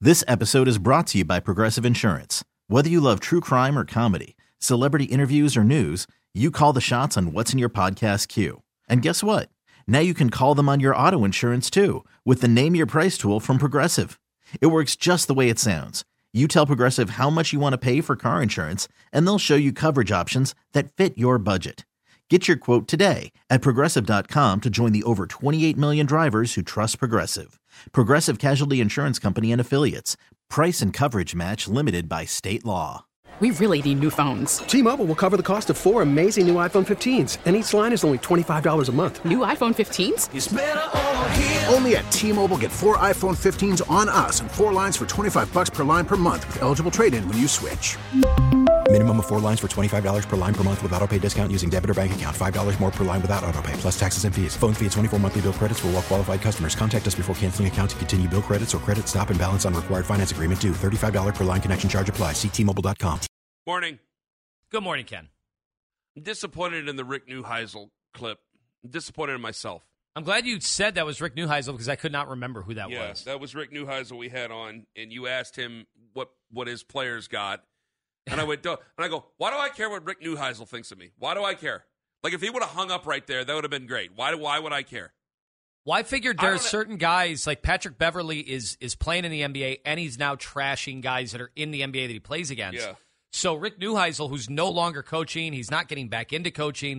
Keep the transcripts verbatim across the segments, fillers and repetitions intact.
This episode is brought to you by Progressive Insurance. Whether you love true crime or comedy, celebrity interviews or news, you call the shots on what's in your podcast queue. And guess what? Now you can call them on your auto insurance too with the Name Your Price tool from Progressive. It works just the way it sounds. You tell Progressive how much you want to pay for car insurance, and they'll show you coverage options that fit your budget. Get your quote today at Progressive dot com to join the over twenty-eight million drivers who trust Progressive. Progressive Casualty Insurance Company and Affiliates. Price and coverage match limited by state law. We really need new phones. T-Mobile will cover the cost of four amazing new iPhone fifteens, and each line is only twenty-five dollars a month. New iPhone fifteens? It's better over here. Only at T-Mobile, get four iPhone fifteens on us and four lines for twenty-five bucks per line per month with eligible trade-in when you switch. Minimum of four lines for twenty-five dollars per line per month with autopay discount using debit or bank account. five dollars more per line without autopay, plus taxes and fees. Phone fee at twenty-four monthly bill credits for well-qualified customers. Contact us before canceling account to continue bill credits or credit stop and balance on required finance agreement due. thirty-five dollars per line connection charge applies. See T Mobile dot com. Morning. Good morning, Ken. I'm disappointed in the Rick Neuheisel clip. I'm disappointed in myself. I'm glad you said that was Rick Neuheisel because I could not remember who that yeah, was. That was Rick Neuheisel we had on, and you asked him what, what his players got. And I went, Duh. and I go, why do I care what Rick Neuheisel thinks of me? Why do I care? Like, if he would have hung up right there, that would have been great. Why, why would I care? Well, I figured there are certain guys, like Patrick Beverly is is playing in the N B A, and he's now trashing guys that are in the N B A that he plays against. Yeah. So Rick Neuheisel, who's no longer coaching, he's not getting back into coaching.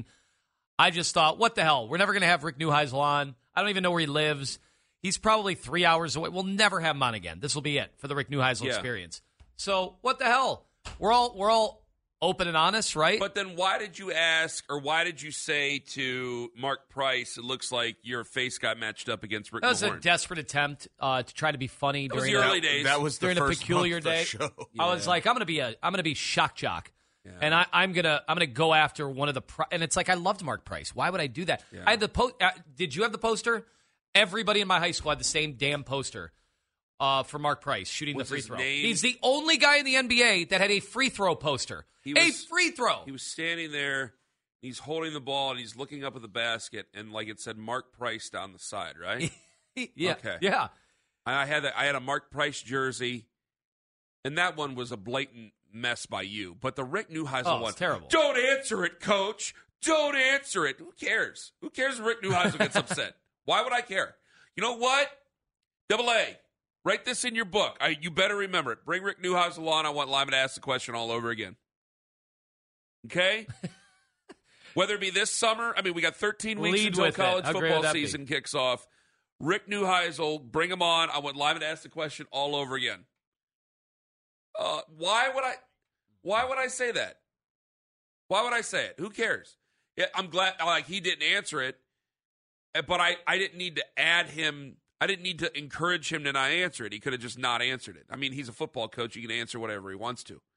I just thought, what the hell? We're never going to have Rick Neuheisel on. I don't even know where he lives. He's probably three hours away. We'll never have him on again. This will be it for the Rick Neuheisel Yeah. experience. So what the hell? We're all we're all open and honest, right? But then why did you ask, or why did you say to Mark Price, it looks like your face got matched up against Rick That was Mahorn? a desperate attempt uh, to try to be funny That was during the a- early days. That was the during a first peculiar month of the day. show. I was like, I'm gonna be a I'm gonna be shock jock, Yeah. and I, I'm gonna I'm gonna go after one of the pri- and it's like I loved Mark Price. Why would I do that? Yeah. I had the po- uh, Did you have the poster? Everybody in my high school had the same damn poster uh, for Mark Price shooting What's the free his throw. name? He's the only guy in the N B A that had a free throw poster. He a was- free throw. He was standing there, he's holding the ball, and he's looking up at the basket, and like it said Mark Price down the side, right? yeah, Okay. yeah. I had a, I had a Mark Price jersey, and that one was a blatant mess by you. But the Rick Neuheisel Oh, one, it's terrible. Don't answer it, Coach. Don't answer it. Who cares? Who cares if Rick Neuheisel gets upset? Why would I care? You know what? Double A, write this in your book. I, you better remember it. Bring Rick Neuheisel on. I want Lyman to ask the question all over again. Okay? Whether it be this summer, I mean, we got thirteen weeks Lead until with it. college How great football would that be? season kicks off. Rick Neuheisel, bring him on. I want Lyman to ask the question all over again. Uh, why would I? Why would I say that? Why would I say it? Who cares? Yeah, I'm glad. Like he didn't answer it, but I, I didn't need to add him. I didn't need to encourage him to not answer it. He could have just not answered it. I mean, he's a football coach. He can answer whatever he wants to.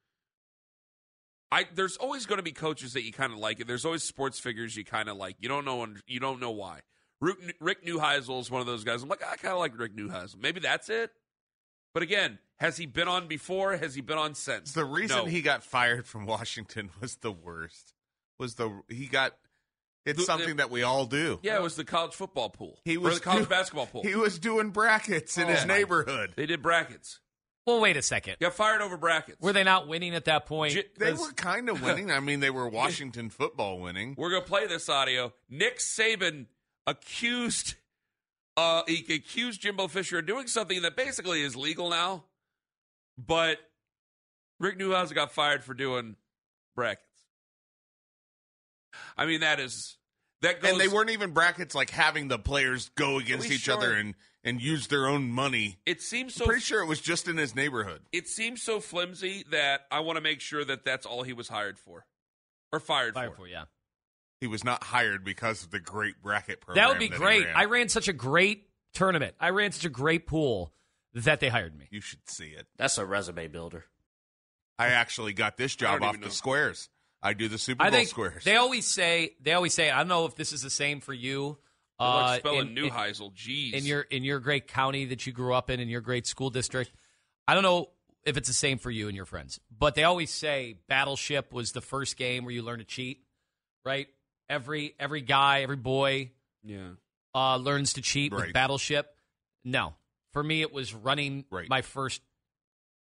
I there's always going to be coaches that you kind of like. There's always sports figures you kind of like. You don't know. You don't know why. Rick, Rick Neuheisel is one of those guys. I'm like, I kind of like Rick Neuheisel. Maybe that's it. But again, has he been on before? Has he been on since? The reason No. he got fired from Washington was the worst. Was the he got? It's The- something the- that we all do. Yeah, it was the college football pool. He or was the college do- basketball pool. He was doing brackets in Oh, his my- neighborhood. They did brackets. Well, wait a second. Got fired over brackets. Were they not winning at that point? J- They 'Cause- were kind of winning. I mean, they were Washington football winning. We're gonna play this audio. Nick Saban accused, uh, he accused Jimbo Fisher of doing something that basically is legal now, but Rick Neuheisel got fired for doing brackets. I mean, that is that goes. And they weren't even brackets like having the players go against we each sure- other and, and use their own money. It seems so. I'm pretty sure it was just in his neighborhood. It seems so flimsy that I want to make sure that that's all he was hired for, or fired, Fired for. for, yeah. He was not hired because of the great bracket program. That would be he great. ran. I ran such a great tournament. I ran such a great pool that they hired me. You should see it. That's a resume builder. I actually got this job don't off even the know. Squares. I do the Super I Bowl think Squares. they always say they always say I don't know if this is the same for you. They're like uh, spelling in- Neuheisel. Jeez. in your in your great county that you grew up in, in your great school district. I don't know if it's the same for you and your friends, but they always say Battleship was the first game where you learn to cheat, right? Every every guy, every boy yeah. uh, learns to cheat with Right. Battleship. No, for me it was running Right. my first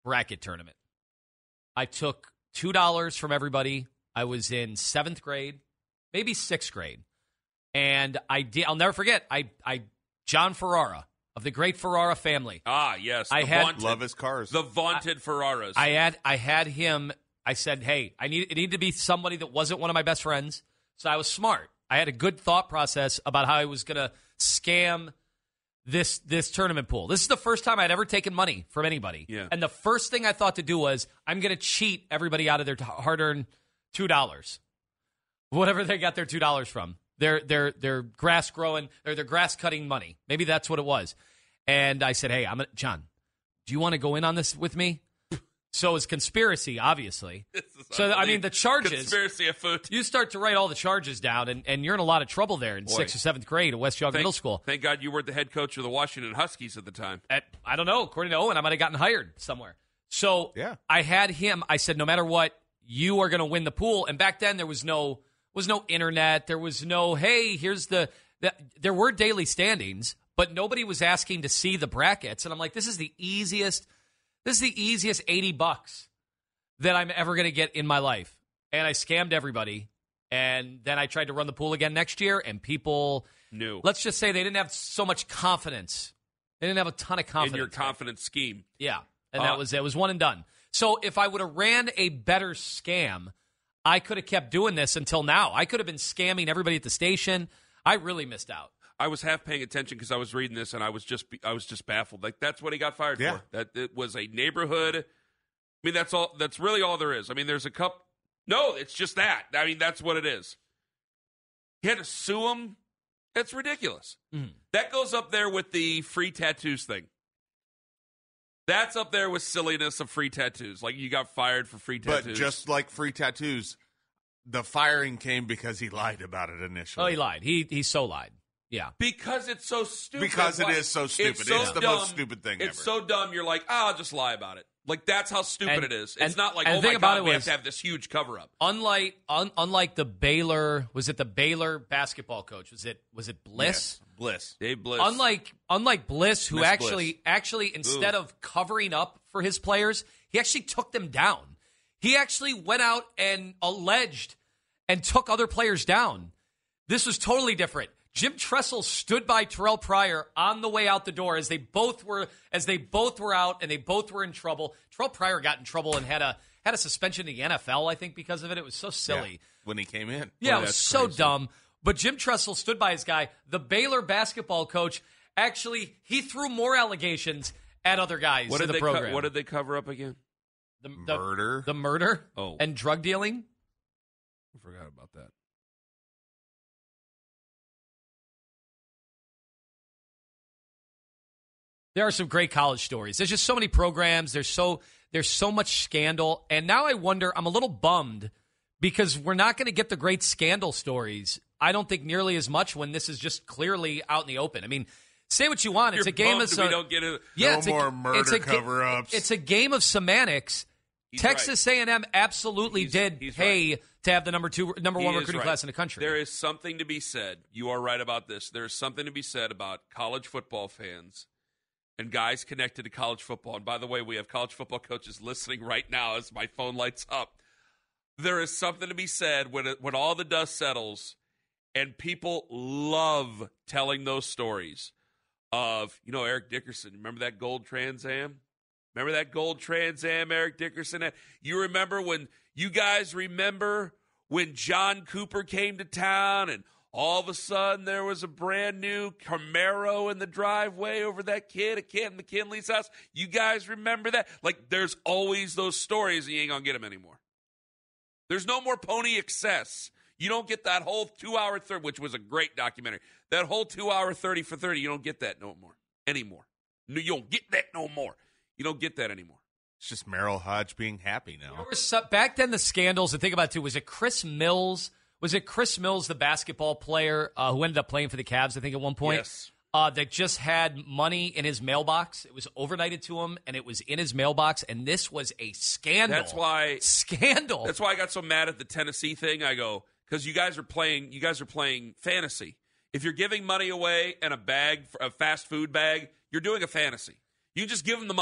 bracket tournament. I took two dollars from everybody. I was in seventh grade, maybe sixth grade. And I did, I'll never forget, I, I John Ferrara of the great Ferrara family. Ah, yes. I the had vaunted, love his cars. The vaunted I, Ferraras. I had I had him, I said, hey, I need it needed to be somebody that wasn't one of my best friends. So I was smart. I had a good thought process about how I was going to scam this this tournament pool. This is the first time I'd ever taken money from anybody. Yeah. And the first thing I thought to do was, I'm going to cheat everybody out of their hard-earned two dollars. Whatever they got their two dollars from. Their their their grass growing or their grass cutting money. Maybe that's what it was. And I said, "Hey, I'm gonna, John, do you want to go in on this with me?" So it's conspiracy, obviously. So I mean, the charges. Conspiracy afoot. You start to write all the charges down, and, and you're in a lot of trouble there in Boy. sixth or seventh grade at West Young Thank, Middle School. Thank God you weren't the head coach of the Washington Huskies at the time. At, I don't know. According to Owen, I might have gotten hired somewhere. So yeah. I had him. I said, no matter what, you are going to win the pool. And back then, there was no was no internet. There was no, hey, here's the, the – there were daily standings, but nobody was asking to see the brackets. And I'm like, this is the easiest – this is the easiest eighty bucks that I'm ever going to get in my life. And I scammed everybody. And then I tried to run the pool again next year, and people knew. Let's just say they didn't have so much confidence. They didn't have a ton of confidence. In your confidence scheme. Yeah. And uh, that was it. was one and done. So if I would have ran a better scam, I could have kept doing this until now. I could have been scamming everybody at the station. I really missed out. I was half paying attention because I was reading this, and I was just I was just baffled. Like, that's what he got fired yeah. for. That it was a neighborhood. I mean, that's all. That's really all there is. I mean, there's a cup. No, it's just that. I mean, that's what it is. He had to sue him. That's ridiculous. Mm. That goes up there with the free tattoos thing. That's up there with silliness of free tattoos. Like, you got fired for free tattoos. But just like free tattoos, the firing came because he lied about it initially. Oh, he lied. He he so lied. Yeah. Because it's so stupid. Because it Why- is so stupid. It's, so It's the dumb. most stupid thing It's ever. so dumb. You're like, oh, I'll just lie about it. Like, that's how stupid And- it is. and- It's not like, and oh, the my thing about God, it we have was- to have this huge cover-up. Unlike un, unlike the Baylor, was it the Baylor basketball coach? Was it was it Bliss? Yes. Bliss. Dave Bliss. Unlike unlike Bliss, who Miss actually Bliss. actually instead Ooh. of covering up for his players, he actually took them down. He actually went out and alleged and took other players down. This was totally different. Jim Tressel stood by Terrell Pryor on the way out the door as they both were as they both were out and they both were in trouble. Terrell Pryor got in trouble and had a had a suspension in the N F L, I think, because of it. It was so silly. Yeah, when he came in. Yeah, Boy, it was that's so crazy. dumb. But Jim Tressel stood by his guy. The Baylor basketball coach, actually, he threw more allegations at other guys what in did the they co- program. what did they cover up again? the, the, Murder. The murder Oh. and drug dealing. I forgot about that. There are some great college stories. There's just so many programs. There's so there's so much scandal. And now I wonder, I'm a little bummed because we're not going to get the great scandal stories, I don't think, nearly as much when this is just clearly out in the open. I mean, say what you want. It's You're a game of bummed we some, don't get a, yeah, No it's more a, murder it's a, ga- cover-ups. It's a game of semantics. He's Texas A and M absolutely He's- did he's pay right. to have the number two, number He one is recruiting right. class in the country. There is something to be said. You are right about this. There is something to be said about college football fans and guys connected to college football. And by the way, we have college football coaches listening right now as my phone lights up. There is something to be said when it, when all the dust settles and people love telling those stories of, you know, Eric Dickerson. Remember that gold Trans Am? Remember that gold Trans Am Eric Dickerson had? You remember when, you guys remember when John Cooper came to town and all of a sudden there was a brand new Camaro in the driveway over that kid at Kent McKinley's house? You guys remember that? Like, there's always those stories, and you ain't going to get them anymore. There's no more Pony Excess. You don't get that whole two-hour thirty, which was a great documentary. That whole two-hour thirty for thirty, you don't get that no more anymore. No, you don't get that no more. You don't get that anymore. It's just Merrill Hodge being happy now. There was some, back then the scandals, and think about it too, was it Chris Mills? Was it Chris Mills, the basketball player uh, who ended up playing for the Cavs, I think, at one point? Yes. Uh, that just had money in his mailbox. It was overnighted to him, and it was in his mailbox, and this was a scandal. That's why Scandal. That's why I got so mad at the Tennessee thing. I go, because you guys are playing you guys are playing fantasy. If you're giving money away and a bag, a fast food bag, you're doing a fantasy. You just give them the money.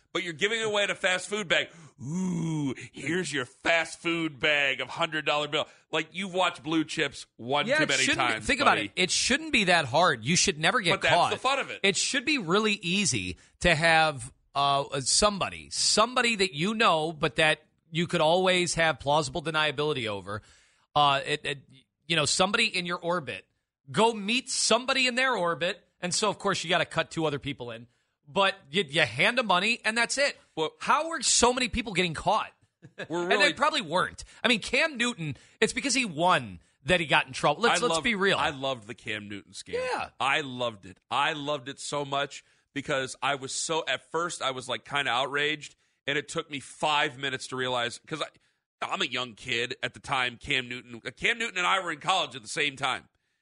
but you're giving away in a fast food bag. Ooh, here's your fast food bag of one hundred dollar bill. Like, you've watched Blue Chips one yeah, too it many shouldn't be- times. Think buddy. about it. It shouldn't be that hard. You should never get But caught. that's the fun of it. It should be really easy to have uh, somebody, somebody that you know, but that you could always have plausible deniability over. Uh, it, it, you know, somebody in your orbit. Go meet somebody in their orbit, and so of course you got to cut two other people in. But you, you hand them money, and that's it. Well, how are so many people getting caught? We're and really, they probably weren't. I mean, Cam Newton. It's because he won that he got in trouble. Let's I let's loved, be real. I loved the Cam Newton scam. Yeah. I loved it. I loved it so much because I was so, at first, I was like kind of outraged, and it took me five minutes to realize, because I'm a young kid at the time, Cam Newton. Cam Newton and I were in college at the same time.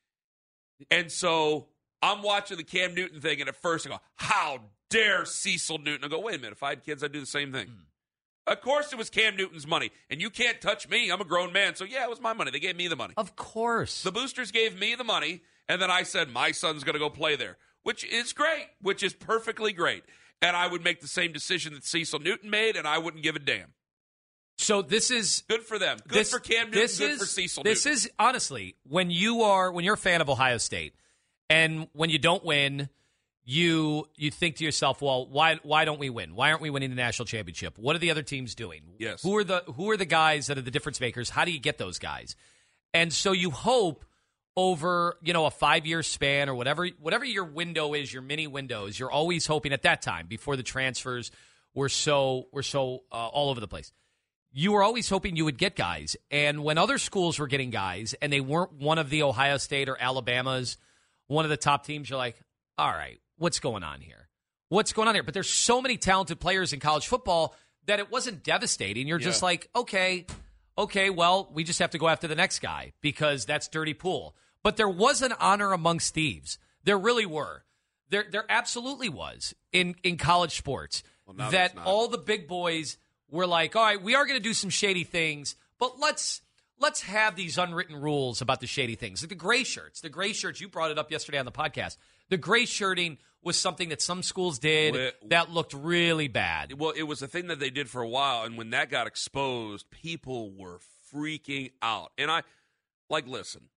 And so I'm watching the Cam Newton thing, and at first I go, how dare Cecil Newton? I go, wait a minute, if I had kids, I'd do the same thing. Mm. Of course it was Cam Newton's money, and you can't touch me. I'm a grown man, so yeah, it was my money. They gave me the money. Of course. The boosters gave me the money, and then I said, my son's going to go play there, which is great, which is perfectly great. And I would make the same decision that Cecil Newton made, and I wouldn't give a damn. So this is good for them. Good this, for Cam Newton. This good is, for Cecil This Newton. is honestly when you are when you're a fan of Ohio State, and when you don't win, you you think to yourself, well, why why don't we win? Why aren't we winning the national championship? What are the other teams doing? Yes. Who are the who are the guys that are the difference makers? How do you get those guys? And so you hope over, you know, a five-year span or whatever whatever your window is, your mini windows, you're always hoping at that time before the transfers were so were so uh, all over the place. You were always hoping you would get guys. And when other schools were getting guys and they weren't one of the Ohio State or Alabama's, one of the top teams, you're like, all right, what's going on here? What's going on here? But there's so many talented players in college football that it wasn't devastating. You're Yeah. just like, okay, okay, well, we just have to go after the next guy because that's dirty pool. But there was an honor amongst thieves. There really were. There there absolutely was in, in college sports. Well, now that there's not. all the big boys were like, all right, we are going to do some shady things, but let's let's have these unwritten rules about the shady things. Like the gray shirts. The gray shirts, you brought it up yesterday on the podcast. The gray shirting was something that some schools did Well, that looked really bad. Well, it was a thing that they did for a while, and when that got exposed, people were freaking out. And I, like, listen,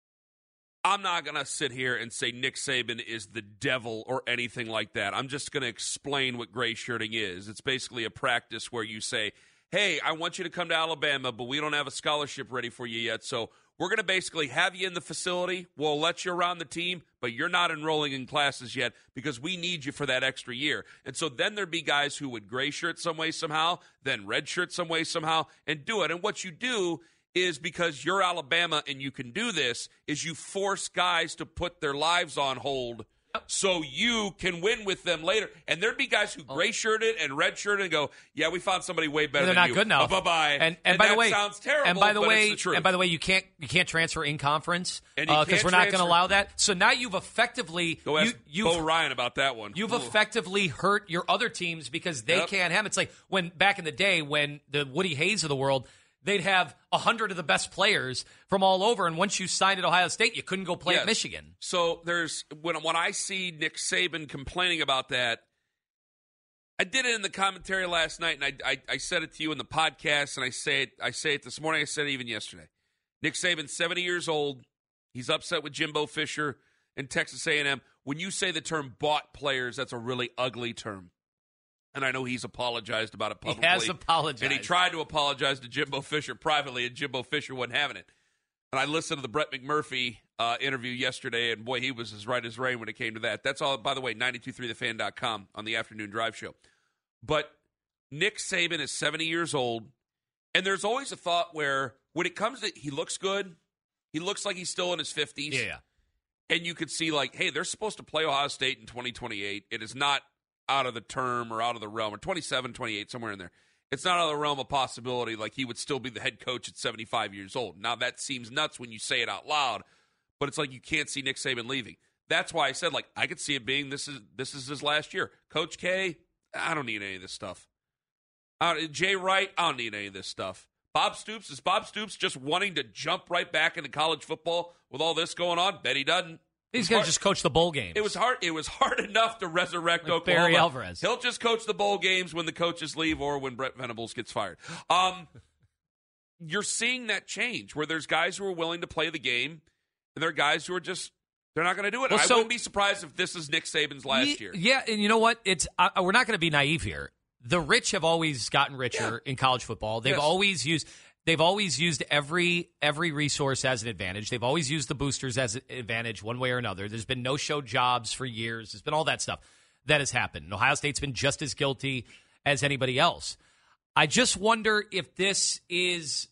I'm not going to sit here and say Nick Saban is the devil or anything like that. I'm just going to explain what gray shirting is. It's basically a practice where you say, hey, I want you to come to Alabama, but we don't have a scholarship ready for you yet, so we're going to basically have you in the facility. We'll let you around the team, but you're not enrolling in classes yet because we need you for that extra year. And so then there'd be guys who would gray shirt some way somehow, then red shirt some way somehow, and do it. And what you do is, because you're Alabama and you can do this, is you force guys to put their lives on hold so you can win with them later. And there'd be guys who gray-shirted and red-shirted and go, yeah, we found somebody way better They're than not you. good enough. Uh, bye-bye. And, and, and by that the way, sounds terrible, and by the but way, it's the truth. and by the way, you can't you can't transfer in conference And you because can't we're not going to transfer- allow that. So now you've effectively Go ask you, Bo you've, Ryan about that one. You've Ooh. effectively hurt your other teams because they Yep. can't have. It's like when back in the day when the Woody Hayes of the world, they'd have a hundred of the best players from all over, and once you signed at Ohio State, you couldn't go play Yes. at Michigan. So there's when when I see Nick Saban complaining about that, I did it in the commentary last night, and I, I I said it to you in the podcast, and I say it I say it this morning. I said it even yesterday. Nick Saban's seventy years old. He's upset with Jimbo Fisher and Texas A and M. When you say the term "bought players," that's a really ugly term. And I know he's apologized about it publicly. He has apologized. And he tried to apologize to Jimbo Fisher privately, and Jimbo Fisher wasn't having it. And I listened to the Brett McMurphy uh, interview yesterday, and boy, he was as right as rain when it came to that. That's all, by the way, ninety-two point three the fan dot com on the afternoon drive show. But Nick Saban is seventy years old, and there's always a thought where when it comes to, he looks good, he looks like he's still in his fifties. Yeah. And you could see, like, hey, they're supposed to play Ohio State in twenty twenty-eight. It is not out of the term or out of the realm, or twenty-seven, twenty-eight, somewhere in there. It's not out of the realm of possibility, like he would still be the head coach at seventy-five years old. Now, that seems nuts when you say it out loud, but it's like you can't see Nick Saban leaving. That's why I said, like, I could see it being this is this is his last year. Coach K, I don't need any of this stuff. Uh, Jay Wright, I don't need any of this stuff. Bob Stoops, is Bob Stoops just wanting to jump right back into college football with all this going on? Bet he doesn't. He's going to just coach the bowl games. It was hard. It was hard enough to resurrect like Oklahoma. Barry Alvarez. He'll just coach the bowl games when the coaches leave or when Brett Venables gets fired. Um, you're seeing that change where there's guys who are willing to play the game, and there are guys who are just they're not going to do it. Well, I so, wouldn't be surprised if this is Nick Saban's last y- year. Yeah, and you know what? It's uh, we're not going to be naive here. The rich have always gotten richer Yeah. in college football. They've Yes. always used. They've always used every every resource as an advantage. They've always used the boosters as an advantage one way or another. There's been no-show jobs for years. There's been all that stuff that has happened. And Ohio State's been just as guilty as anybody else. I just wonder if this is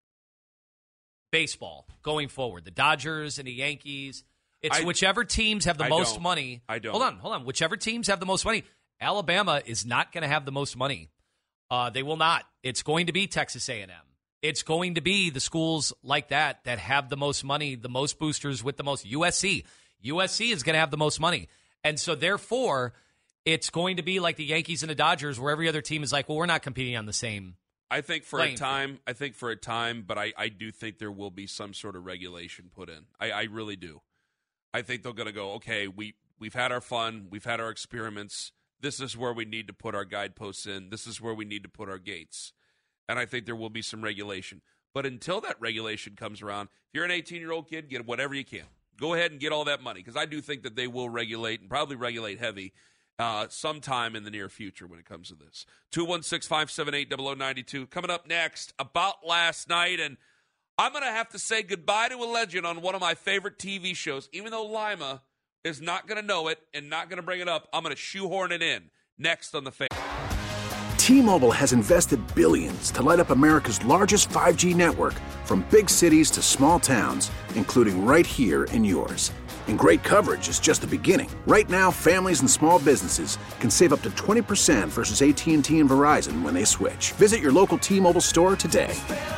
baseball going forward. The Dodgers and the Yankees. It's I, whichever teams have the I most don't. money. I don't. Hold on, hold on. Whichever teams have the most money. Alabama is not going to have the most money. Uh, they will not. It's going to be Texas A and M. It's going to be the schools like that that have the most money, the most boosters with the most. U S C. U S C is going to have the most money. And so, therefore, it's going to be like the Yankees and the Dodgers where every other team is like, well, we're not competing on the same. I think for playing a time, I think for a time, but I, I do think there will be some sort of regulation put in. I, I really do. I think they're going to go, okay, we, we've had our fun. We've had our experiments. This is where we need to put our guideposts in. This is where we need to put our gates. And I think there will be some regulation. But until that regulation comes around, if you're an eighteen-year-old kid, get whatever you can. Go ahead and get all that money, because I do think that they will regulate, and probably regulate heavy, uh, sometime in the near future when it comes to this. two one six, five seven eight, zero zero nine two. Coming up next, about last night, and I'm going to have to say goodbye to a legend on one of my favorite T V shows. Even though Lima is not going to know it and not going to bring it up, I'm going to shoehorn it in next on The Fan. T-Mobile has invested billions to light up America's largest five G network, from big cities to small towns, including right here in yours. And great coverage is just the beginning. Right now, families and small businesses can save up to twenty percent versus A T and T and Verizon when they switch. Visit your local T-Mobile store today.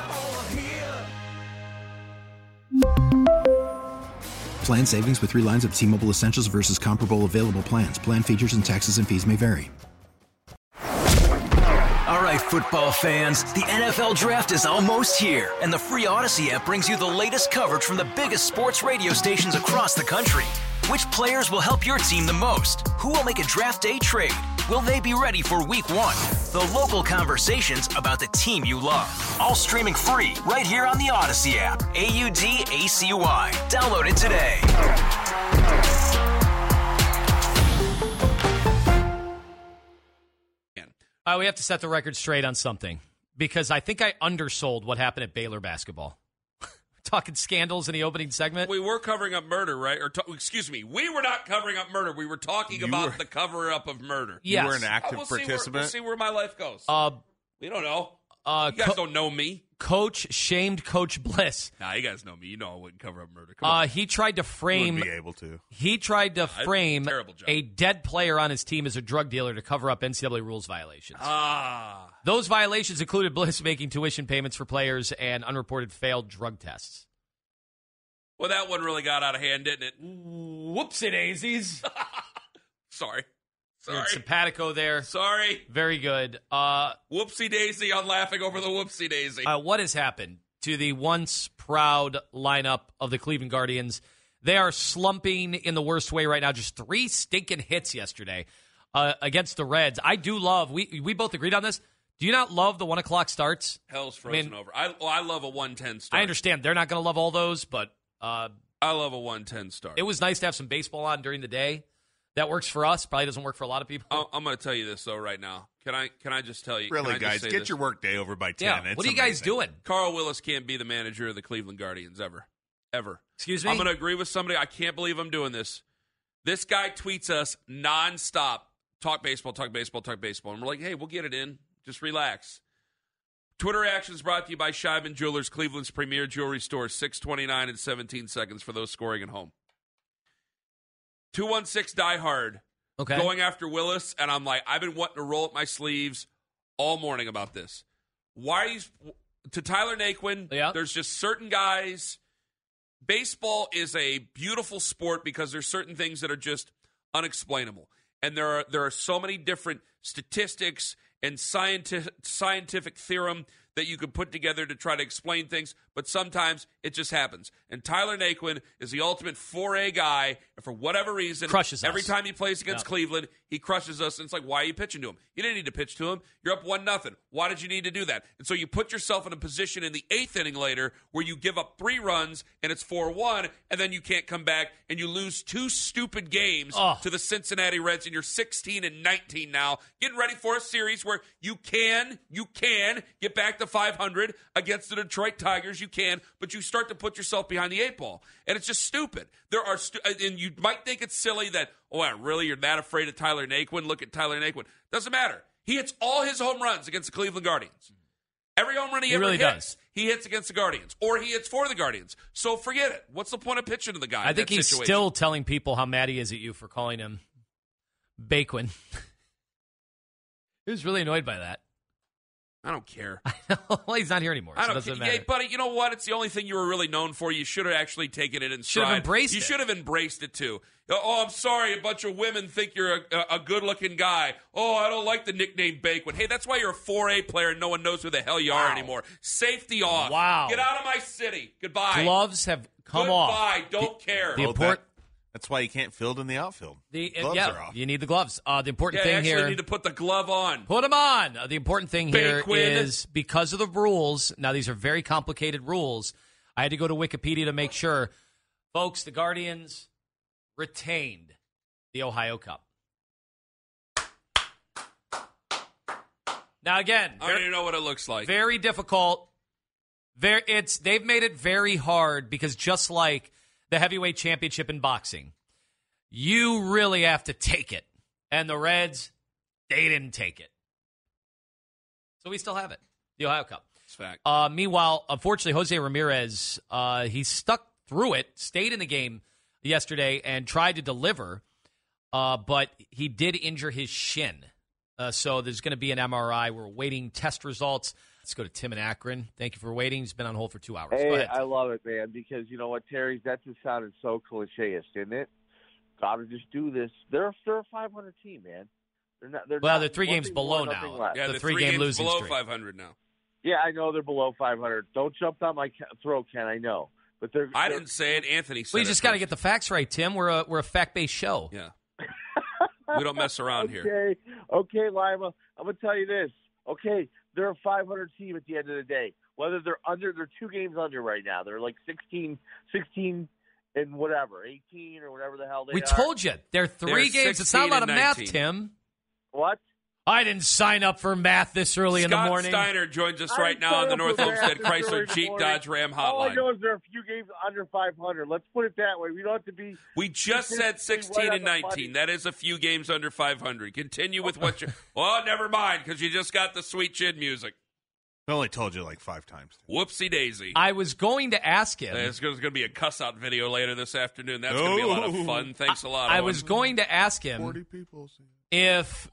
Plan savings with three lines of T-Mobile Essentials versus comparable available plans. Plan features and taxes and fees may vary. All right, football fans, the N F L Draft is almost here, and the free Odyssey app brings you the latest coverage from the biggest sports radio stations across the country. Which players will help your team the most? Who will make a draft day trade? Will they be ready for week one? The local conversations about the team you love. All streaming free right here on the Odyssey app. A U D A C Y. Download it today. Uh, we have to set the record straight on something, because I think I undersold what happened at Baylor basketball. Talking scandals in the opening segment. We were covering up murder, right? Or t- excuse me, we were not covering up murder. We were talking You about were- the cover-up of murder. Yes. You were an active Uh, we'll see where- participant. we'll see where my life goes. Uh, we don't know. uh, You guys Co- don't know me. Coach shamed Coach Bliss. Nah, you guys know me. You know I wouldn't cover up murder. Come Uh, on. he tried to You frame. wouldn't be able to. He tried to I'd- frame terrible job. a dead player on his team as a drug dealer to cover up N C double A rules violations. Ah. Those violations included Bliss making tuition payments for players and unreported failed drug tests. Well, that one really got out of hand, didn't it? Whoopsie daisies. Sorry. You're Sorry. simpatico there. Sorry. Very good. Uh, Whoopsie daisy. I'm laughing over the whoopsie daisy. uh, what has happened to the once proud lineup of the Cleveland Guardians? They are slumping in the worst way right now. Just three stinking hits yesterday uh, against the Reds. I do love, we we both agreed on this. Do you not love the one o'clock starts? Hell's frozen I mean- over. I, oh, I love a one ten start. I understand they're not going to love all those, but uh, I love a one ten start. it was nice to have some baseball on during the day. That works for us. Probably doesn't work for a lot of people. I'm, I'm going to tell you this, though, right now. Can I Can I just tell you? can I Really, just guys, say get this? your work day over by ten. yeah. It's What are you guys amazing. doing? Carl Willis can't be the manager of the Cleveland Guardians ever. Ever. Excuse me? I'm going to agree with somebody. I can't believe I'm doing this. This guy tweets us nonstop. Talk baseball, talk baseball, talk baseball. And we're like, hey, we'll get it in. Just relax. Twitter Actions brought to you by Scheiben Jewelers, Cleveland's premier jewelry store. six twenty-nine and seventeen seconds for those scoring at home. two one six Die Hard. Okay. Going after Willis, and I'm like, I've been wanting to roll up my sleeves all morning about this. Why are you, to Tyler Naquin, Yeah. there's just certain guys. Baseball is a beautiful sport because there's certain things that are just unexplainable. And there are there are so many different statistics and scientific scientific theorem that you could put together to try to explain things, but sometimes it just happens. And Tyler Naquin is the ultimate four A guy, and for whatever reason, crushes us. Every time he plays against Yep. Cleveland, he crushes us, and it's like, why are you pitching to him? You didn't need to pitch to him. You're up one nothing. Why did you need to do that? And so you put yourself in a position in the eighth inning later where you give up three runs, and it's four one, and then you can't come back, and you lose two stupid games Oh. to the Cincinnati Reds, and you're sixteen and nineteen now, getting ready for a series where you can, you can get back to five hundred against the Detroit Tigers. You can, but you start to put yourself behind the eight ball, and it's just stupid. There are, stu- and you might think it's silly that, oh, really, you're that afraid of Tyler Naquin? Look at Tyler Naquin. Doesn't matter. He hits all his home runs against the Cleveland Guardians. Every home run he, He ever really hits, does. he hits against the Guardians, or he hits for the Guardians. So forget it. What's the point of pitching to the guy? I in think that he's situation? still telling people how mad he is at you for calling him Baquin. He was really annoyed by that. I don't care. Well, he's not here anymore. I So don't it doesn't care. matter. Yeah, buddy, you know what? It's the only thing you were really known for. You should have actually taken it in Should have stride. embraced You it. should have embraced it, too. Oh, I'm sorry. A bunch of women think you're a, a, a good-looking guy. Oh, I don't like the nickname Baquin. Hey, that's why you're a four A player and no one knows who the hell you are Wow. anymore. Safety off. Wow. Get out of my city. Goodbye. Gloves have come Goodbye. off. Don't The- care. The Oh, import, that- that's why you can't field in the outfield. the, Gloves yeah, are off. you need the gloves. Uh, the important yeah, you thing actually here. need to put the glove on. Put them on. Uh, the important thing here Baquin. is because of the rules. Now, these are very complicated rules. I had to go to Wikipedia to make sure. Folks, the Guardians retained the Ohio Cup. Now, again, I don't even know what it looks like. very difficult. Very, it's they've made it very hard because just like the heavyweight championship in boxing, you really have to take it. And the Reds, they didn't take it. So we still have it, the Ohio Cup. It's fact. Uh, meanwhile, unfortunately, Jose Ramirez, uh, he stuck through it, stayed in the game yesterday, and tried to deliver, uh, but he did injure his shin. Uh, so there's going to be an M R I. We're waiting test results. Let's go to Tim in Akron. Thank you for waiting. He's been on hold for two hours. Go Hey, ahead. I love it, man, because you know what, Terry? That just sounded so cliche-ish, didn't it? Gotta just do this. They're they're a five hundred team, man. They're not. They're Well, not, they're three games nothing below more, nothing now. less. yeah, the the three three game games losing below streak. five hundred now. Yeah, I know they're below five hundred. Don't jump down my ca- throat, Ken. I know, but they're. I they're, didn't say it. Anthony said We it just got to first. get the facts right, Tim. We're a, we're a fact-based show. Yeah. We don't mess around here. Okay, okay, Lima. I'm gonna tell you this. Okay, they're a five hundred team at the end of the day. Whether they're under, they're two games under right now. They're like sixteen, sixteen, and whatever, eighteen or whatever the hell they We are. told you. They're three They're games. It's not a lot of sixteen and math, nineteen. Tim. What? I didn't sign up for math this early in the Scott morning. Steiner joins us I right now on the signed North up for Homestead that this Chrysler early Jeep morning. Dodge Ram All I hotline. know is there are a few games under five hundred. Let's put it that way. We don't have to be. We just It's said just sixteen right and on the nineteen. money. That is a few games under five hundred. Continue with what you. Well, never mind, because you just got the sweet chin music. I only told you like five times. Whoopsie daisy. I was going to ask him. There's going to be a cuss out video later this afternoon. That's going to be a lot of Oh. fun. Thanks a lot. I Owen. was going to ask him Forty people. if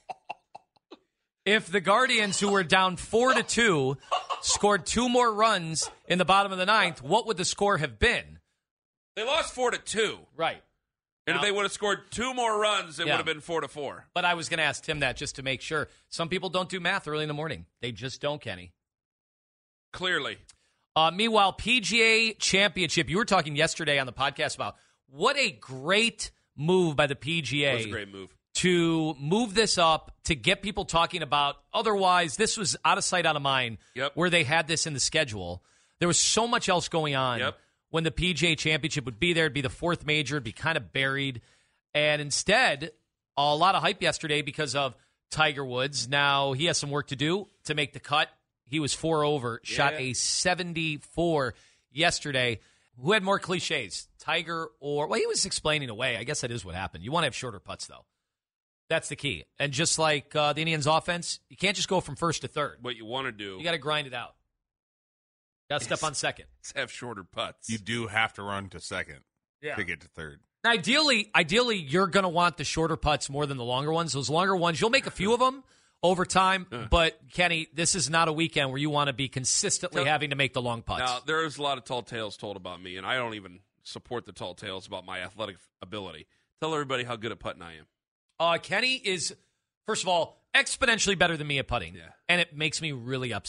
if the Guardians, who were down four to two, scored two more runs in the bottom of the ninth, what would the score have been? They lost four to two, Right. and Now- if they would have scored two more runs, it Yeah. would have been four to four. But I was going to ask Tim that just to make sure. Some people don't do math early in the morning. They just don't, Kenny. Clearly, Uh, meanwhile, P G A Championship, you were talking yesterday on the podcast about what a great move by the P G A it was a great move. to move this up, to get people talking about. Otherwise, this was out of sight, out of mind, Yep. where they had this in the schedule. There was so much else going on Yep. when the P G A Championship would be there. It'd be the fourth major. It'd be kind of buried. And instead, a lot of hype yesterday because of Tiger Woods. Now, he has some work to do to make the cut. He was four over, shot Yeah. a seventy-four yesterday. Who had more cliches, Tiger or... Well, he was explaining away. I guess that is what happened. You want to have shorter putts, though. That's the key. And just like uh, the Indians' offense, you can't just go from first to third. What you want to do You got to grind it out. Got to step on second. is have shorter putts. You do have to run to second Yeah. to get to third. Ideally, ideally, you're going to want the shorter putts more than the longer ones. Those longer ones, you'll make a few of them over time. But, Kenny, this is not a weekend where you want to be consistently Tell- having to make the long putts. Now, there's a lot of tall tales told about me, and I don't even support the tall tales about my athletic ability. Tell everybody how good at putting I am. Uh, Kenny is, first of all, exponentially better than me at putting. Yeah. And it makes me really upset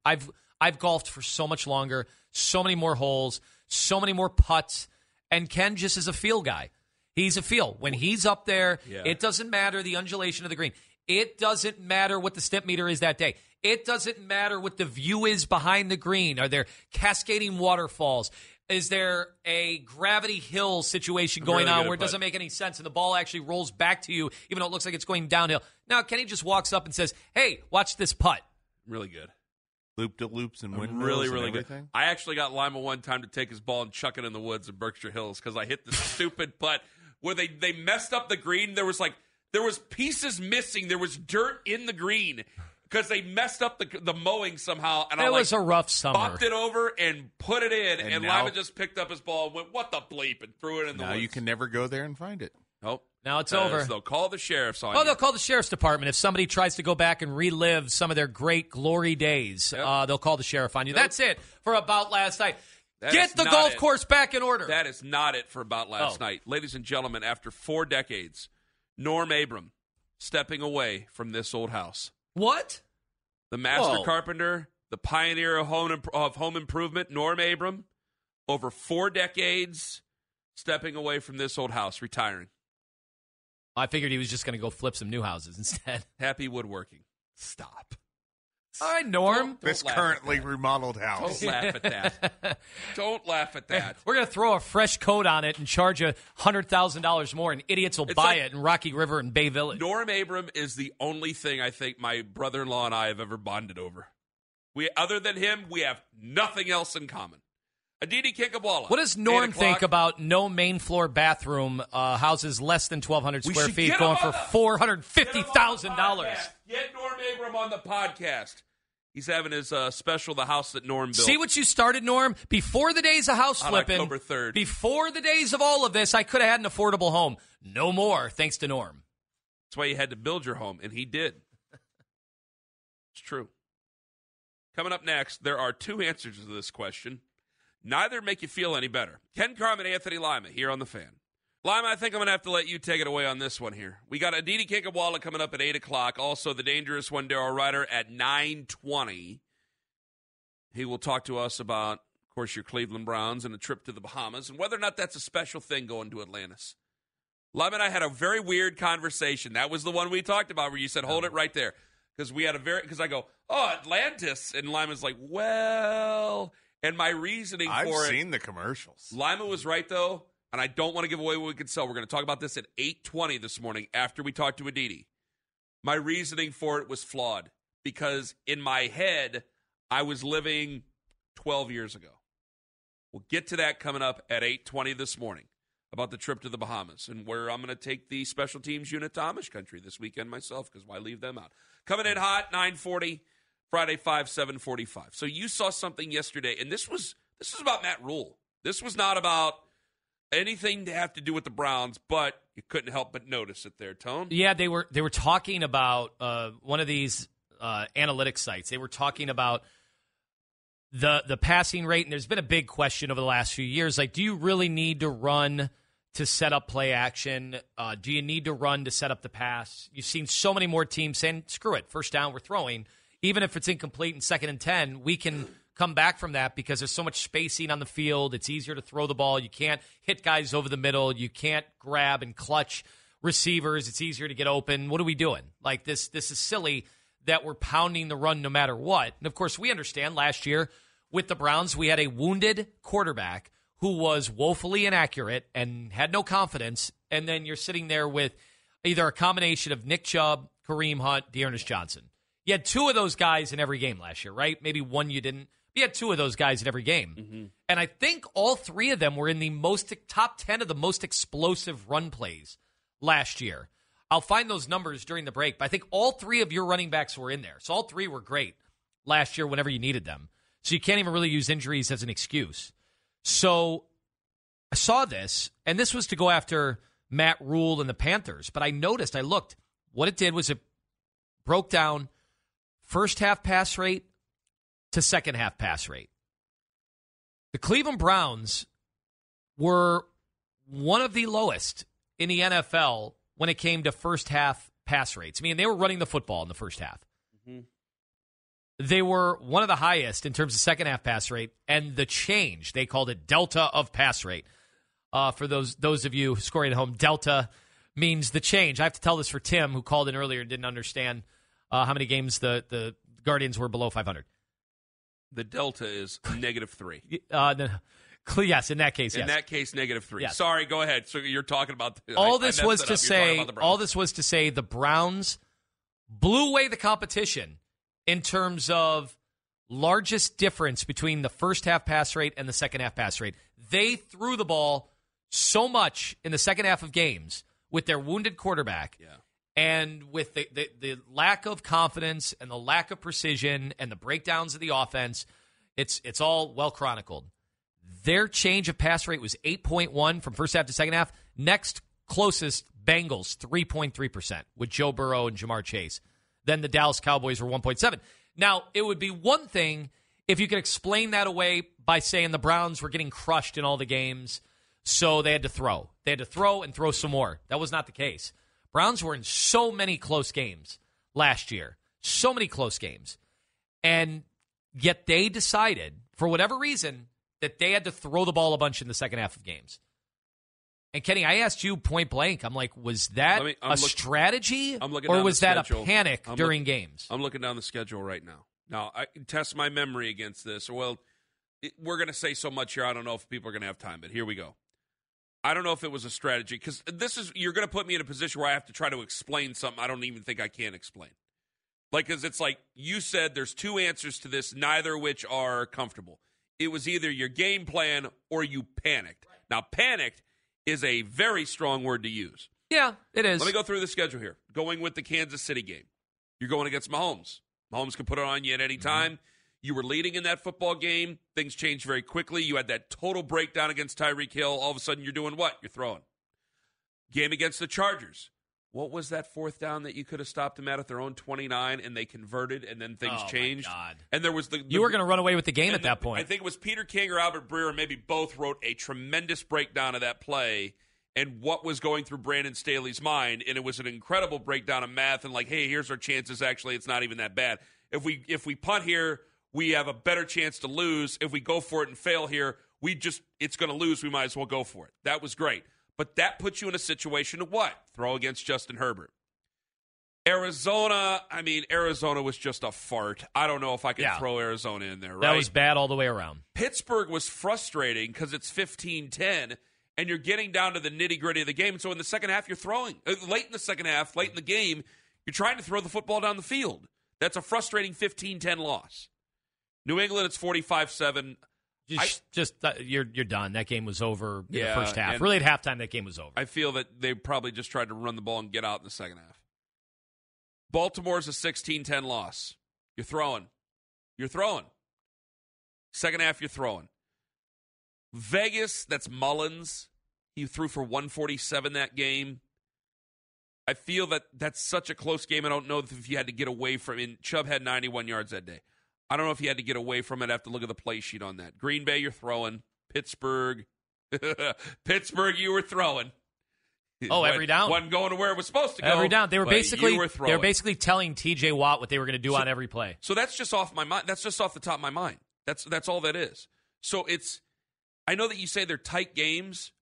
I've I've golfed for so much longer, so many more holes, so many more putts, and Ken just is a feel guy. He's a feel. When he's up there, Yeah. it doesn't matter the undulation of the green. It doesn't matter what the step meter is that day. It doesn't matter what the view is behind the green. Are there cascading waterfalls? Is there a gravity hill situation going Really on good where at it doesn't putting. make any sense and the ball actually rolls back to you even though it looks like it's going downhill? Now, Kenny just walks up and says, hey, watch this putt. Really good. Loop to loops and windmills Really, and really good. everything. I actually got Lima one time to take his ball and chuck it in the woods of Berkshire Hills because I hit the stupid putt where they, they messed up the green. There was like there was pieces missing. There was dirt in the green because they messed up the the mowing somehow. And I It like, was a rough summer. popped it over and put it in. And, And Lima now- just picked up his ball and went, what the bleep, and threw it in the Now woods. you can never go there and find it. Nope. Now it's Uh, over. So they'll call the sheriff's on Oh, you. they'll call the sheriff's department if somebody tries to go back and relive some of their great glory days. Yep. Uh, they'll call the sheriff on you. Nope. That's it for About Last Night. That Get is the not golf it. course back in order. That is not it for About Last Oh. Night. Ladies and gentlemen, after four decades, Norm Abram stepping away from this old house. What? The master Whoa. carpenter, the pioneer of home, imp- of home improvement, Norm Abram, over four decades, stepping away from this old house, retiring. I figured he was just going to go flip some new houses instead. Happy woodworking. Stop. All right, Norm. Don't This laugh at currently that. remodeled house. Don't laugh at that. Don't laugh at that. We're going to throw a fresh coat on it and charge you one hundred thousand dollars more, and idiots will It's buy like- it in Rocky River and Bay Village. Norm Abram is the only thing I think my brother-in-law and I have ever bonded over. We, other than him, we have nothing else in common. Aditi Kinkabwala. What does eight Norm o'clock. think about no main floor bathroom uh, houses less than twelve hundred We square should feet get going him for on the- four hundred fifty thousand Get him on dollars? the podcast. Get Norm Abram on the podcast. He's having his uh, special, The House That Norm Built. See what you started, Norm? Before the days of house On flipping, October third. before the days of all of this, I could have had an affordable home. No more, thanks to Norm. That's why you had to build your home, and he did. It's true. Coming up next, there are two answers to this question. Neither make you feel any better. Ken Carmen, Anthony Lima here on The Fan. Lima, I think I'm going to have to let you take it away on this one here. We got Aditi Kinkabwala coming up at eight o'clock. Also, the dangerous one, Darryl Ryder, at nine twenty. He will talk to us about, of course, your Cleveland Browns and a trip to the Bahamas and whether or not that's a special thing going to Atlantis. Lima and I had a very weird conversation. That was the one we talked about where you said, hold it right there. Because we had a very, because I go, oh, Atlantis. And Lima's like, well, and my reasoning I've for it. seen the commercials. Lima was right, though, and I don't want to give away what we can sell. We're going to talk about this at eight twenty this morning after we talk to Aditi. My reasoning for it was flawed because in my head, I was living twelve years ago. We'll get to that coming up at eight twenty this morning about the trip to the Bahamas and where I'm going to take the special teams unit to Amish country this weekend myself because why leave them out? Coming in hot, nine forty, Friday, five, seven forty-five. So you saw something yesterday, and this was this was about Matt Rule. This was not about anything to have to do with the Browns, but you couldn't help but notice it there, Tone. Yeah, they were they were talking about uh, one of these uh, analytics sites. They were talking about the the passing rate, and there's been a big question over the last few years. Like, do you really need to run to set up play action? Uh, do you need to run to set up the pass? You've seen so many more teams saying, screw it, first down, we're throwing. Even if it's incomplete and second and ten, we can come back from that because there's so much spacing on the field. It's easier to throw the ball. You can't hit guys over the middle. You can't grab and clutch receivers. It's easier to get open. What are we doing? Like, this this is silly that we're pounding the run no matter what. And, of course, we understand last year with the Browns, we had a wounded quarterback who was woefully inaccurate and had no confidence, and then you're sitting there with either a combination of Nick Chubb, Kareem Hunt, Dearness Johnson. You had two of those guys in every game last year, right? Maybe one you didn't. You had two of those guys in every game. Mm-hmm. And I think all three of them were in the most top ten of the most explosive run plays last year. I'll find those numbers during the break, but I think all three of your running backs were in there. So all three were great last year whenever you needed them. So you can't even really use injuries as an excuse. So I saw this, and this was to go after Matt Rule and the Panthers. But I noticed, I looked, what it did was it broke down first half pass rate to second half pass rate. The Cleveland Browns were one of the lowest in the N F L when it came to first half pass rates. I mean, they were running the football in the first half. Mm-hmm. they were one of the highest in terms of second half pass rate, and the change, they called it delta of pass rate. Uh, for those those of you scoring at home, delta means the change. I have to tell this for Tim, who called in earlier and didn't understand uh, how many games the, the Guardians were below five hundred. The delta is negative three. Uh, no, yes, in that case, yes. In that case, negative three. Yes. Sorry, go ahead. So you're talking about the, all I, this I was it to up. say. The all this was to say the Browns blew away the competition in terms of largest difference between the first half pass rate and the second half pass rate. They threw the ball so much in the second half of games with their wounded quarterback. Yeah. And with the, the, the lack of confidence and the lack of precision and the breakdowns of the offense, it's it's all well chronicled. Their change of pass rate was eight point one from first half to second half. Next closest, Bengals, three point three percent with Joe Burrow and Jamar Chase. Then the Dallas Cowboys were one point seven. Now, it would be one thing if you could explain that away by saying the Browns were getting crushed in all the games, so they had to throw. They had to throw and throw some more. That was not the case. Browns were in so many close games last year. So many close games. And yet they decided, for whatever reason, that they had to throw the ball a bunch in the second half of games. And, Kenny, I asked you point blank. I'm like, was that me, a look, strategy I'm looking or down was the that schedule. a panic I'm during look, games? I'm looking down the schedule right now. Now, I can test my memory against this. Well, it, we're going to say so much here. I don't know if people are going to have time, but here we go. I don't know if it was a strategy, because this is, you're going to put me in a position where I have to try to explain something I don't even think I can explain. Like, because it's like you said, there's two answers to this, neither of which are comfortable. It was either your game plan or you panicked. Right. Now, panicked is a very strong word to use. Yeah, it is. Let me go through the schedule here. Going with the Kansas City game. You're going against Mahomes. Mahomes can put it on you at any time. Mm-hmm. You were leading in that football game. Things changed very quickly. You had that total breakdown against Tyreek Hill. All of a sudden, you're doing what? You're throwing. Game against the Chargers. What was that fourth down that you could have stopped them at at their own twenty-nine, and they converted, and then things oh changed? My God. And there was the, the you were going to run away with the game at the, that point. I think it was Peter King or Albert Breer, maybe both, wrote a tremendous breakdown of that play and what was going through Brandon Staley's mind, and it was an incredible breakdown of math and like, hey, here's our chances. Actually, it's not even that bad. If we if we punt here, we have a better chance to lose. If we go for it and fail here, we just it's going to lose. We might as well go for it. That was great. But that puts you in a situation of what? Throw against Justin Herbert. Arizona, I mean, Arizona was just a fart. I don't know if I can yeah. throw Arizona in there, right? That was bad all the way around. Pittsburgh was frustrating because it's fifteen ten, and you're getting down to the nitty-gritty of the game. So in the second half, you're throwing. Late in the second half, late in the game, you're trying to throw the football down the field. That's a frustrating fifteen ten loss. New England, it's forty-five seven. Just, I, just uh, you're you're done. That game was over in yeah, the first half. Really, at halftime, that game was over. I feel that they probably just tried to run the ball and get out in the second half. Baltimore's a sixteen ten loss. You're throwing. You're throwing. Second half, you're throwing. Vegas, that's Mullins. He threw for one forty-seven that game. I feel that that's such a close game. I don't know if you had to get away from it. Chubb had ninety-one yards that day. I don't know if you had to get away from it. I have to look at the play sheet on that. Green Bay, you're throwing. Pittsburgh. Pittsburgh, you were throwing. Oh, every down. Wasn't going to where it was supposed to go. Every down. They were basically were they were basically telling T J Watt what they were going to do so, on every play. So that's just off my mind. That's just off the top of my mind. That's that's all that is. So it's I know that you say they're tight games.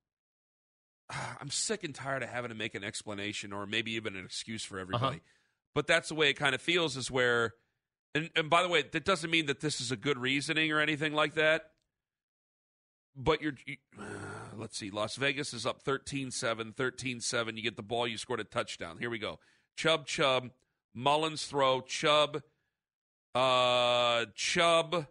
I'm sick and tired of having to make an explanation or maybe even an excuse for everybody. Uh-huh. But that's the way it kind of feels is where and, and by the way, that doesn't mean that this is a good reasoning or anything like that. But you're, you, uh, let's see, Las Vegas is up thirteen seven, thirteen seven. You get the ball, you scored a touchdown. Here we go. Chubb, Chubb, Mullins throw, Chubb, uh, Chubb,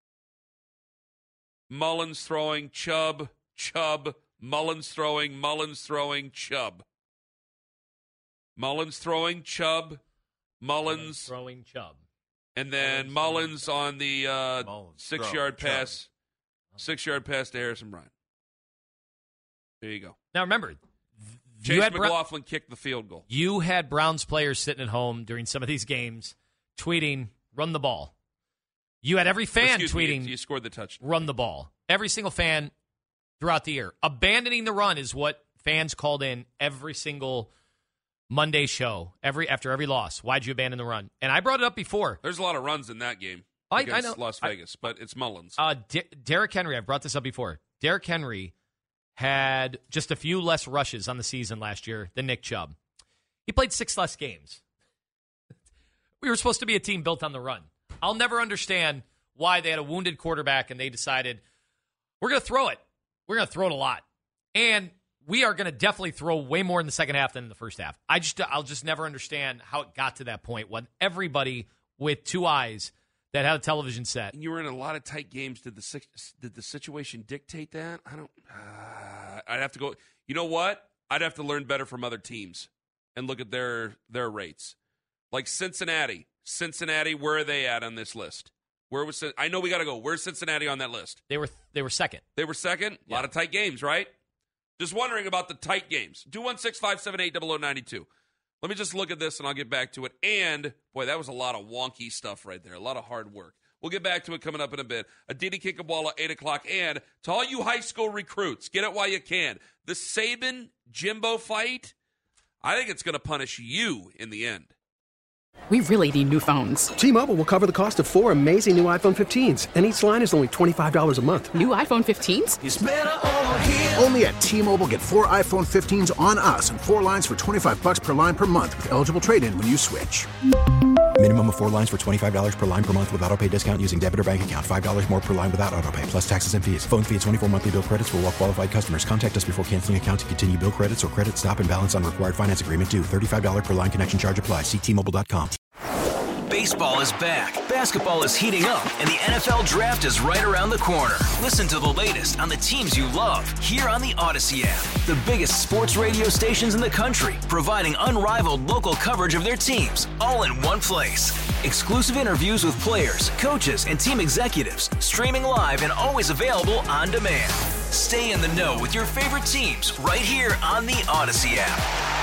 Mullins throwing, Chubb, Chubb, Mullins throwing, Mullins throwing, Chubb. Mullins throwing, Chubb, Mullins, Mullins throwing, Chubb. And then Mullins, Mullins on the uh, six-yard pass. Chubb. Six-yard pass to Harrison Bryant. There you go. Now, remember, Chase McLaughlin Bra- kicked the field goal. You had Browns players sitting at home during some of these games tweeting, run the ball. You had every fan Excuse tweeting, me, you scored the touchdown. Run the ball. Every single fan throughout the year. Abandoning the run is what fans called in every single Monday show, every after every loss. Why'd you abandon the run? And I brought it up before. There's a lot of runs in that game. I, against I know Las Vegas, I, but it's Mullins. Uh, D- Derrick Henry, I've brought this up before. Derrick Henry had just a few less rushes on the season last year than Nick Chubb. He played six less games. We were supposed to be a team built on the run. I'll never understand why they had a wounded quarterback and they decided, we're going to throw it. We're going to throw it a lot. And we are going to definitely throw way more in the second half than in the first half. I just, I'll just never understand how it got to that point when everybody with two eyes that had a television set. And you were in a lot of tight games. Did the did the situation dictate that? I don't. Uh, I'd have to go. You know what? I'd have to learn better from other teams and look at their their rates. Like Cincinnati. Cincinnati, where are they at on this list? Where was I know we got to go. Where's Cincinnati on that list? They were they were second. They were second. Yeah. A lot of tight games, right? Just wondering about the tight games. two one six, five seven eight, zero zero nine two. Let me just look at this, and I'll get back to it. And, boy, that was a lot of wonky stuff right there, a lot of hard work. We'll get back to it coming up in a bit. Aditi Kinkhabwala, eight o'clock. And to all you high school recruits, get it while you can. The Saban-Jimbo fight, I think it's going to punish you in the end. We really need new phones. T-Mobile will cover the cost of four amazing new iPhone fifteens, and each line is only twenty-five dollars a month. New iPhone fifteens? It's better over here. Only at T-Mobile, get four iPhone fifteens on us and four lines for twenty-five dollars per line per month with eligible trade-in when you switch. Minimum of four lines for twenty-five dollars per line per month with autopay discount using debit or bank account. five dollars more per line without autopay, plus taxes and fees. Phone fee at twenty-four monthly bill credits for well-qualified customers. Contact us before canceling account to continue bill credits or credit stop and balance on required finance agreement due. thirty-five dollars per line connection charge applies. See T Mobile dot com. Baseball is back, basketball is heating up, and the N F L Draft is right around the corner. Listen to the latest on the teams you love here on the Odyssey app. The biggest sports radio stations in the country, providing unrivaled local coverage of their teams, all in one place. Exclusive interviews with players, coaches, and team executives, streaming live and always available on demand. Stay in the know with your favorite teams right here on the Odyssey app.